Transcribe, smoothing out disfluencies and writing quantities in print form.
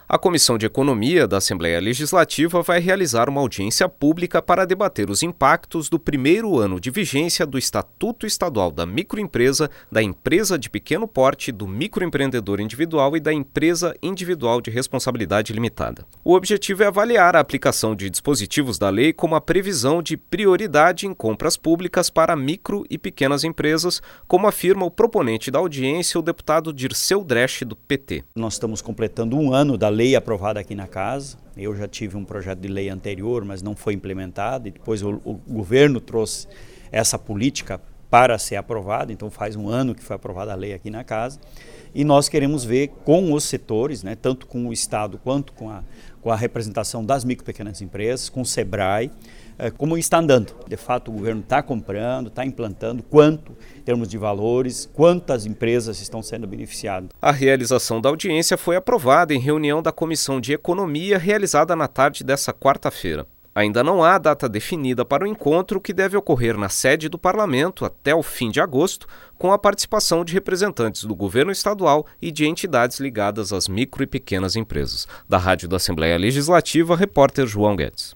A Comissão de Economia da Assembleia Legislativa vai realizar uma audiência pública para debater os impactos do primeiro ano de vigência do Estatuto Estadual da Microempresa, da Empresa de Pequeno Porte, do Microempreendedor Individual e da Empresa Individual de Responsabilidade Limitada. O objetivo é avaliar a aplicação de dispositivos da lei como a previsão de prioridade em compras públicas para micro e pequenas empresas, como afirma o proponente da audiência, o deputado Dirceu Dresch, do PT. Nós estamos completando um ano da lei aprovada aqui na casa. Eu já tive um projeto de lei anterior, mas não foi implementado, e depois o governo trouxe essa política para ser aprovada, então faz um ano que foi aprovada a lei aqui na casa, e nós queremos ver com os setores, tanto com o Estado quanto com a representação das micro e pequenas empresas, com o SEBRAE, como está andando. De fato, o governo está comprando, está implantando, quanto em termos de valores, quantas empresas estão sendo beneficiadas. A realização da audiência foi aprovada em reunião da Comissão de Economia realizada na tarde desta quarta-feira. Ainda não há data definida para o encontro, que deve ocorrer na sede do Parlamento até o fim de agosto, com a participação de representantes do governo estadual e de entidades ligadas às micro e pequenas empresas. Da Rádio da Assembleia Legislativa, repórter João Guedes.